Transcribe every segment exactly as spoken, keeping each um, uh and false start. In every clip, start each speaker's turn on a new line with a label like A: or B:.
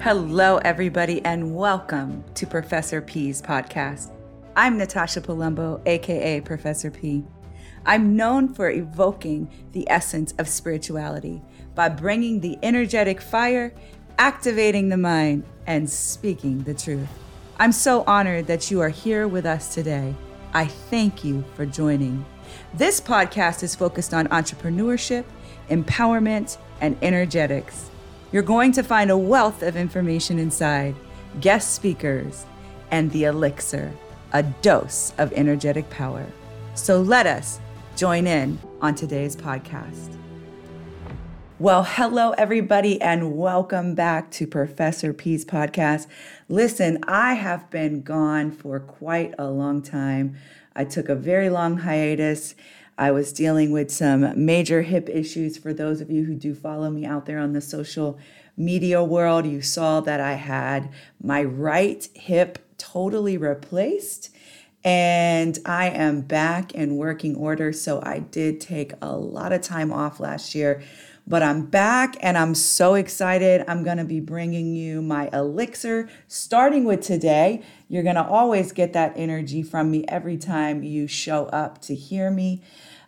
A: Hello, everybody, and welcome to Professor P's podcast. I'm Natasha Palumbo, aka Professor P. I'm known for evoking the essence of spirituality by bringing the energetic fire, activating the mind, and speaking the truth. I'm so honored that you are here with us today. I thank you for joining. This podcast is focused on entrepreneurship, empowerment, and energetics. You're going to find a wealth of information inside, guest speakers, and the elixir, a dose of energetic power. So let us join in on today's podcast. Well, hello, everybody, and welcome back to Professor P's podcast. Listen, I have been gone for quite a long time. I took a very long hiatus. I was dealing with some major hip issues. For those of you who do follow me out there on the social media world, you saw that I had my right hip totally replaced, and I am back in working order. So I did take a lot of time off last year, but I'm back and I'm so excited. I'm going to be bringing you my elixir starting with today. You're going to always get that energy from me every time you show up to hear me.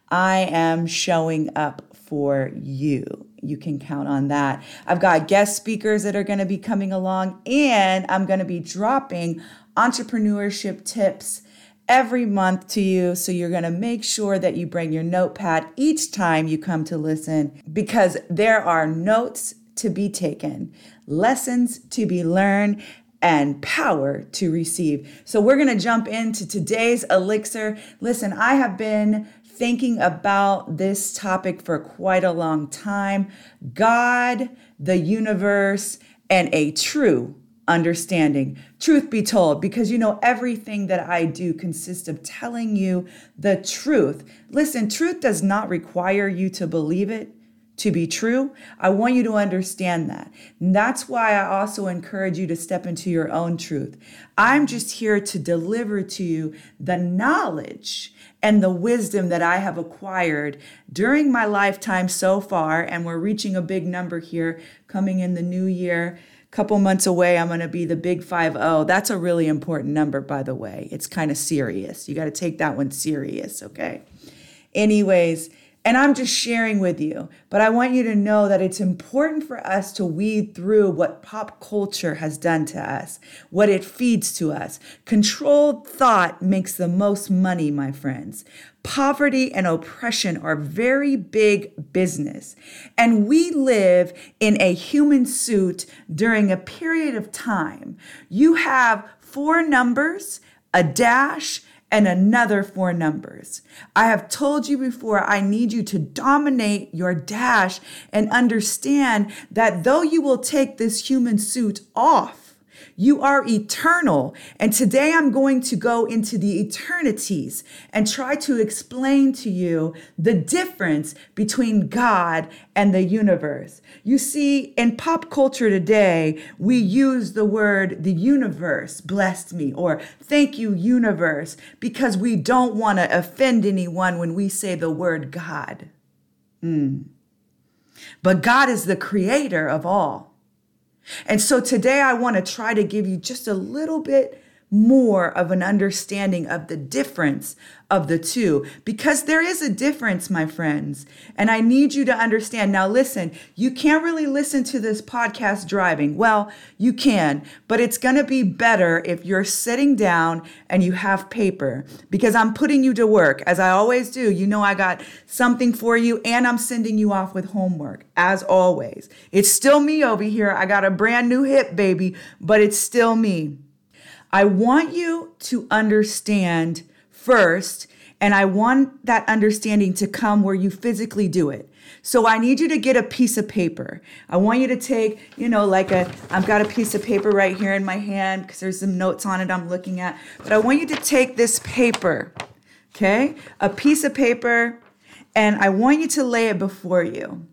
A: I am showing up for you. You can count on that. I've got guest speakers that are going to be coming along, and I'm going to be dropping entrepreneurship tips every month to you. So you're going to make sure that you bring your notepad each time you come to listen, because there are notes to be taken, lessons to be learned, and power to receive. So we're going to jump into today's elixir. Listen, I have been thinking about this topic for quite a long time. God, the universe, and a true understanding. Truth be told, because you know, everything that I do consists of telling you the truth. Listen, truth does not require you to believe it to be true. I want you to understand that. And that's why I also encourage you to step into your own truth. I'm just here to deliver to you the knowledge and the wisdom that I have acquired during my lifetime so far. And we're reaching a big number here coming in the new year. Couple months away, I'm going to be the big five oh. That's a really important number, by the way. It's kind of serious. You got to take that one serious, okay? Anyways, and I'm just sharing with you, but I want you to know that it's important for us to weed through what pop culture has done to us, what it feeds to us. Controlled thought makes the most money, my friends. Poverty and oppression are very big business. And we live in a human suit during a period of time. You have four numbers, a dash, and another four numbers. I have told you before, I need you to dominate your dash and understand that though you will take this human suit off, you are eternal. And today I'm going to go into the eternities and try to explain to you the difference between God and the universe. You see, in pop culture today, we use the word the universe blessed me, or thank you, universe, because we don't want to offend anyone when we say the word God. Mm. But God is the creator of all. And so today I want to try to give you just a little bit more of an understanding of the difference of the two, because there is a difference, my friends. And I need you to understand. Now, listen, you can't really listen to this podcast driving. Well, you can, but it's going to be better if you're sitting down and you have paper, because I'm putting you to work as I always do. You know, I got something for you, and I'm sending you off with homework as always. It's still me over here. I got a brand new hip, baby, but it's still me. I want you to understand first, and I want that understanding to come where you physically do it. So I need you to get a piece of paper. I want you to take, you know, like a, I've got a piece of paper right here in my hand because there's some notes on it I'm looking at. But I want you to take this paper, okay? A piece of paper, and I want you to lay it before you.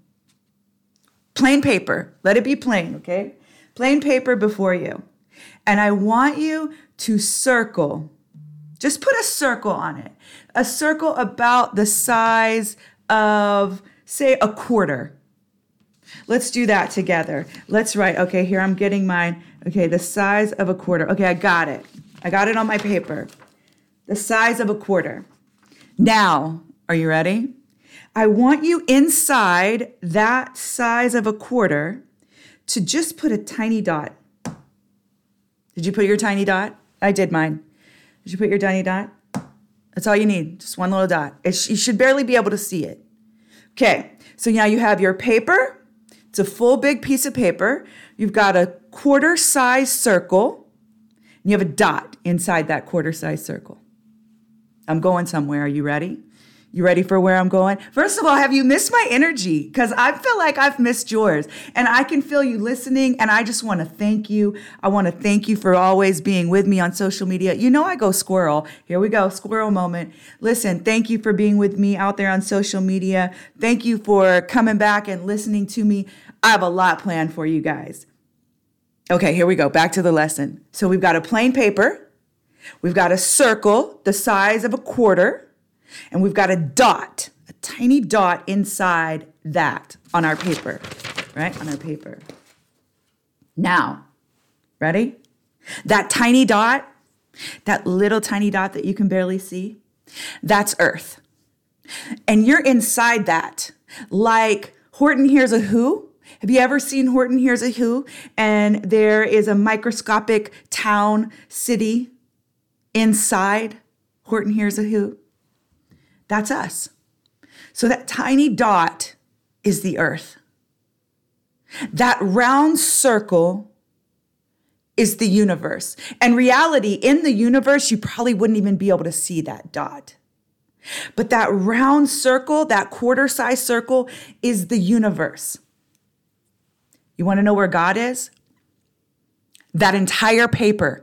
A: Plain paper. Let it be plain, okay? Plain paper before you. And I want you to circle, just put a circle on it, a circle about the size of, say, a quarter. Let's do that together. Let's write. Okay, here I'm getting mine. Okay, the size of a quarter. Okay, I got it. I got it on my paper. The size of a quarter. Now, are you ready? I want you inside that size of a quarter to just put a tiny dot. Did you put your tiny dot? I did mine. Did you put your tiny dot? That's all you need, just one little dot. It's, you should barely be able to see it. Okay, so now you have your paper. It's a full big piece of paper. You've got a quarter size circle. And you have a dot inside that quarter size circle. I'm going somewhere. Are you ready? You ready for where I'm going? First of all, have you missed my energy? Because I feel like I've missed yours. And I can feel you listening. And I just want to thank you. I want to thank you for always being with me on social media. You know I go squirrel. Here we go, squirrel moment. Listen, thank you for being with me out there on social media. Thank you for coming back and listening to me. I have a lot planned for you guys. Okay, here we go. Back to the lesson. So we've got a plain paper. We've got a circle the size of a quarter. And we've got a dot, a tiny dot inside that on our paper, right? On our paper. Now, ready? That tiny dot, that little tiny dot that you can barely see, that's Earth. And you're inside that, like Horton Hears a Who. Have you ever seen Horton Hears a Who? And there is a microscopic town, city inside Horton Hears a Who. That's us. So that tiny dot is the Earth. That round circle is the universe. And reality, in the universe, you probably wouldn't even be able to see that dot. But that round circle, that quarter-sized circle, is the universe. You want to know where God is? That entire paper.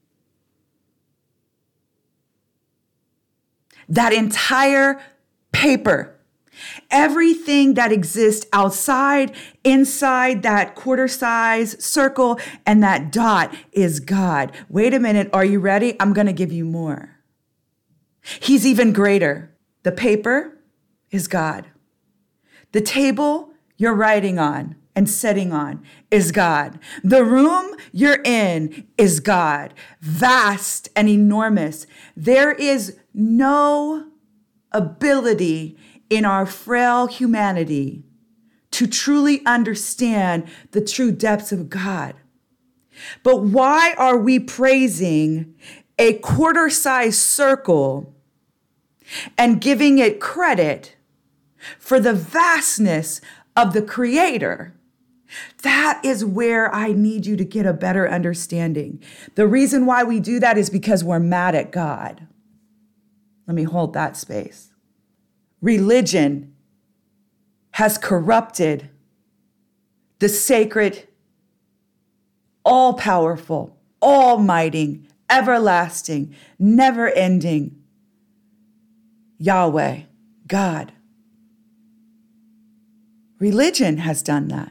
A: That entire paper, everything that exists outside, inside that quarter size circle and that dot is God. Wait a minute. Are you ready? I'm going to give you more. He's even greater. The paper is God. The table you're writing on and sitting on is God. The room you're in is God. Vast and enormous. There is no ability in our frail humanity to truly understand the true depths of God. But why are we praising a quarter-sized circle and giving it credit for the vastness of the Creator? That is where I need you to get a better understanding. The reason why we do that is because we're mad at God. Let me hold that space. Religion has corrupted the sacred, all-powerful, almighty, everlasting, never-ending Yahweh, God. Religion has done that.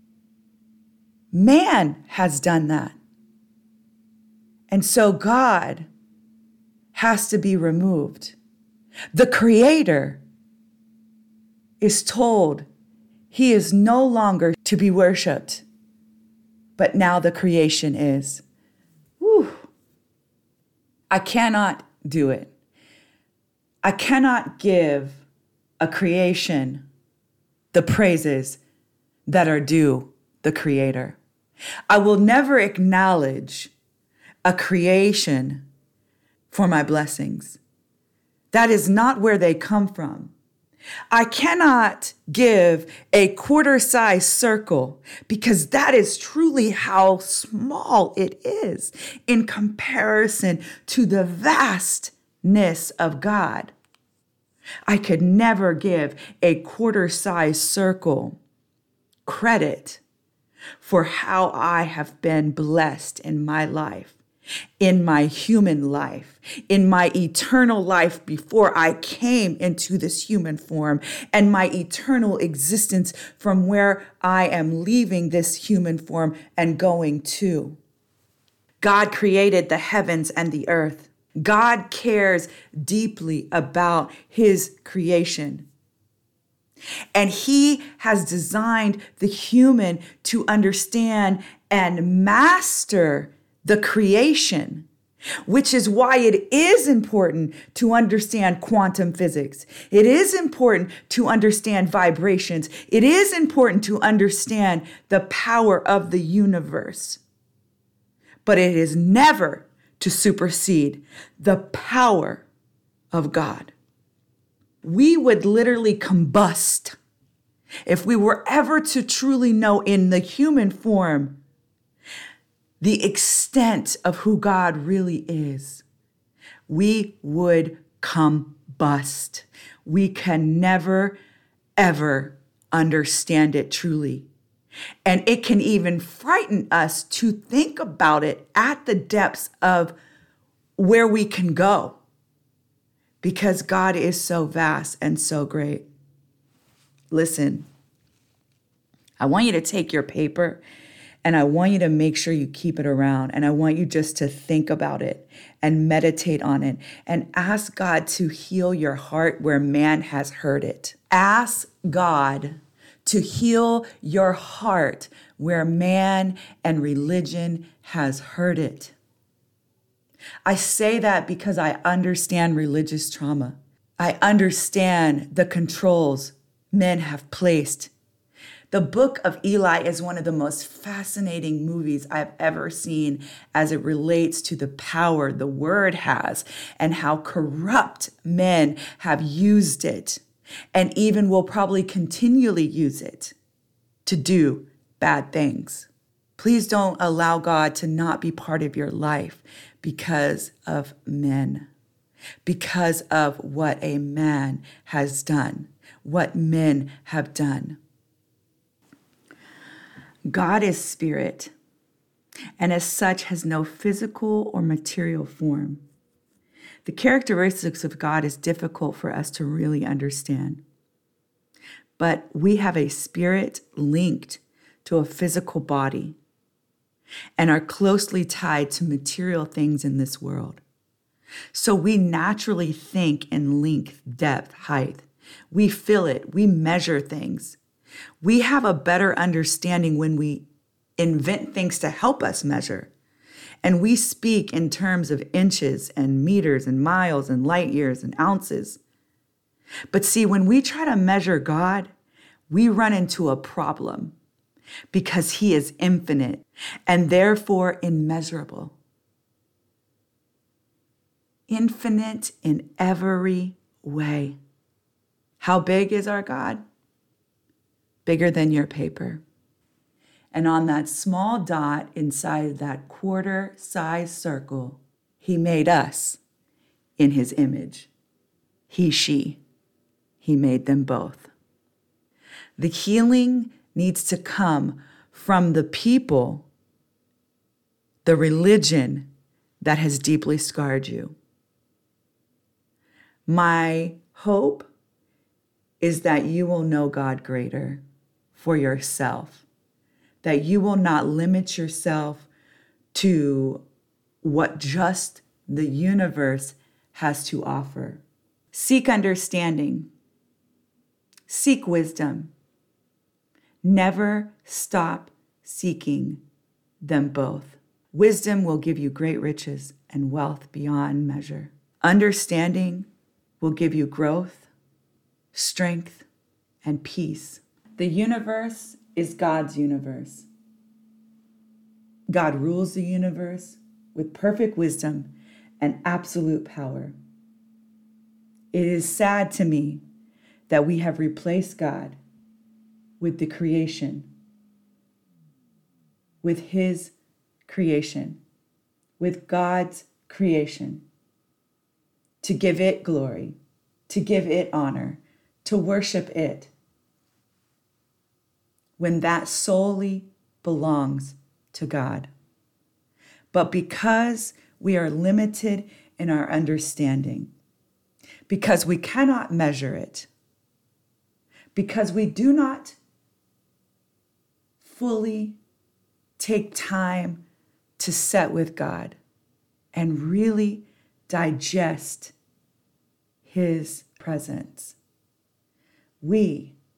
A: Man has done that. And so God has to be removed. The Creator is told he is no longer to be worshiped, but now the creation is. Whew. I cannot do it. I cannot give a creation the praises that are due the Creator. I will never acknowledge a creation for my blessings. That is not where they come from. I cannot give a quarter-sized circle because that is truly how small it is in comparison to the vastness of God. I could never give a quarter-sized circle credit for how I have been blessed in my life, in my human life, in my eternal life before I came into this human form, and my eternal existence from where I am leaving this human form and going to. God created the heavens and the earth. God cares deeply about his creation. And he has designed the human to understand and master the creation, which is why it is important to understand quantum physics. It is important to understand vibrations. It is important to understand the power of the universe. But it is never to supersede the power of God. We would literally combust if we were ever to truly know in the human form the extent of who God really is. We would combust. We can never, ever understand it truly. And it can even frighten us to think about it at the depths of where we can go, because God is so vast and so great. Listen, I want you to take your paper and I want you to make sure you keep it around. And I want you just to think about it and meditate on it and ask God to heal your heart where man has hurt it. Ask God to heal your heart where man and religion has hurt it. I say that because I understand religious trauma. I understand the controls men have placed. The Book of Eli is one of the most fascinating movies I've ever seen as it relates to the power the word has and how corrupt men have used it and even will probably continually use it to do bad things. Please don't allow God to not be part of your life because of men, because of what a man has done, what men have done. God is spirit, and as such has no physical or material form. The characteristics of God is difficult for us to really understand. But we have a spirit linked to a physical body and are closely tied to material things in this world. So we naturally think in length, depth, height. We feel it. We measure things. We have a better understanding when we invent things to help us measure. And we speak in terms of inches and meters and miles and light years and ounces. But see, when we try to measure God, we run into a problem because he is infinite and therefore immeasurable. Infinite in every way. How big is our God? Bigger than your paper. And on that small dot inside that quarter size circle, he made us in his image. He, she, he made them both. The healing needs to come from the people, the religion that has deeply scarred you. My hope is that you will know God greater for yourself, that you will not limit yourself to what just the universe has to offer. Seek understanding. Seek wisdom. Never stop seeking them both. Wisdom will give you great riches and wealth beyond measure. Understanding will give you growth, strength, and peace. The universe is God's universe. God rules the universe with perfect wisdom and absolute power. It is sad to me that we have replaced God with the creation, with his creation, with God's creation, to give it glory, to give it honor, to worship it, when that solely belongs to God. But because we are limited in our understanding, because we cannot measure it, because we do not fully take time to sit with God and really digest his presence, we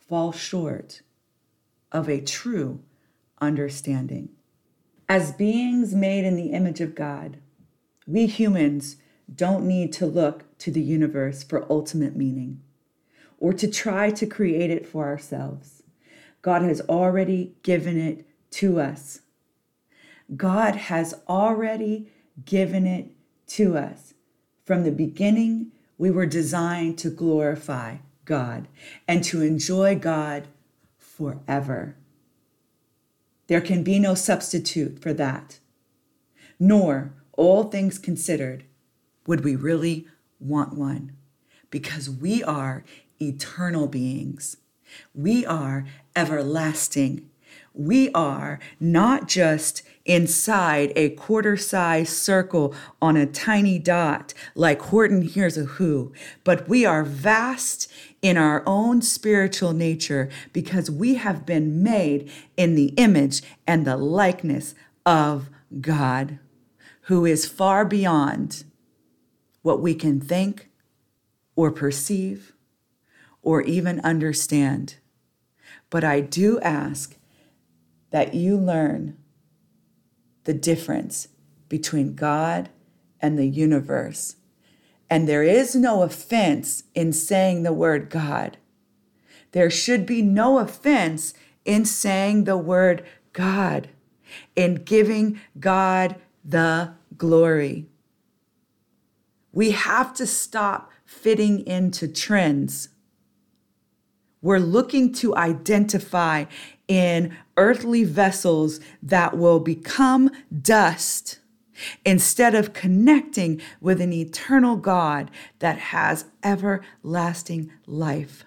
A: fall short of a true understanding. As beings made in the image of God, we humans don't need to look to the universe for ultimate meaning or to try to create it for ourselves. God has already given it to us. God has already given it to us. From the beginning, we were designed to glorify God and to enjoy God forever. There can be no substitute for that. Nor, all things considered, would we really want one, because we are eternal beings. We are everlasting. We are not just inside a quarter-size circle on a tiny dot like Horton Hears a Who, but we are vast in our own spiritual nature because we have been made in the image and the likeness of God, who is far beyond what we can think or perceive or even understand. But I do ask that you learn the difference between God and the universe. And there is no offense in saying the word God. There should be no offense in saying the word God, in giving God the glory. We have to stop fitting into trends. We're looking to identify in earthly vessels that will become dust instead of connecting with an eternal God that has everlasting life.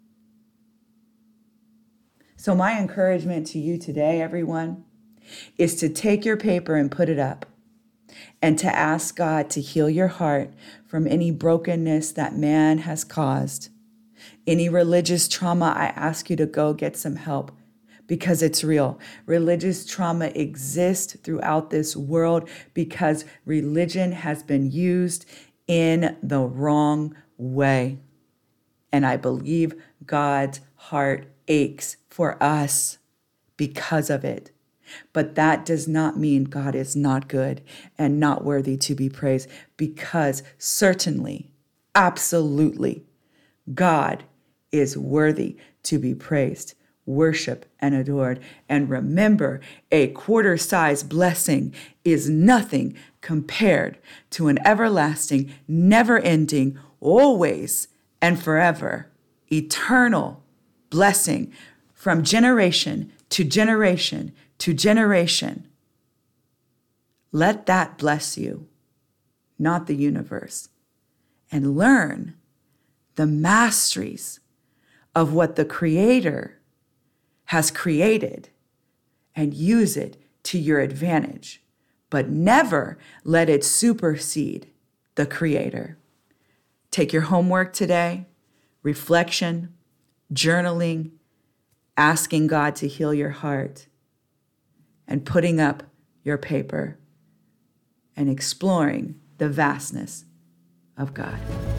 A: So my encouragement to you today, everyone, is to take your paper and put it up and to ask God to heal your heart from any brokenness that man has caused. Any religious trauma, I ask you to go get some help because it's real. Religious trauma exists throughout this world because religion has been used in the wrong way. And I believe God's heart aches for us because of it. But that does not mean God is not good and not worthy to be praised, because certainly, absolutely, God is worthy to be praised, worshiped, and adored. And remember, a quarter-sized blessing is nothing compared to an everlasting, never-ending, always and forever, eternal blessing from generation to generation to generation. Let that bless you, not the universe, and learn the masteries of what the Creator has created and use it to your advantage, but never let it supersede the Creator. Take your homework today, reflection, journaling, asking God to heal your heart, and putting up your paper and exploring the vastness of God.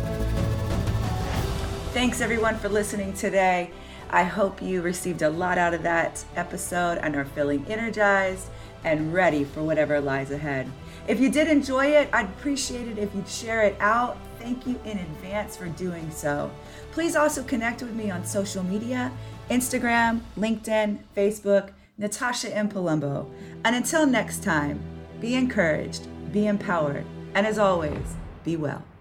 A: Thanks everyone for listening today. I hope you received a lot out of that episode and are feeling energized and ready for whatever lies ahead. If you did enjoy it, I'd appreciate it if you'd share it out. Thank you in advance for doing so. Please also connect with me on social media, Instagram, LinkedIn, Facebook, Natasha M. Palumbo. And until next time, be encouraged, be empowered, and as always, be well.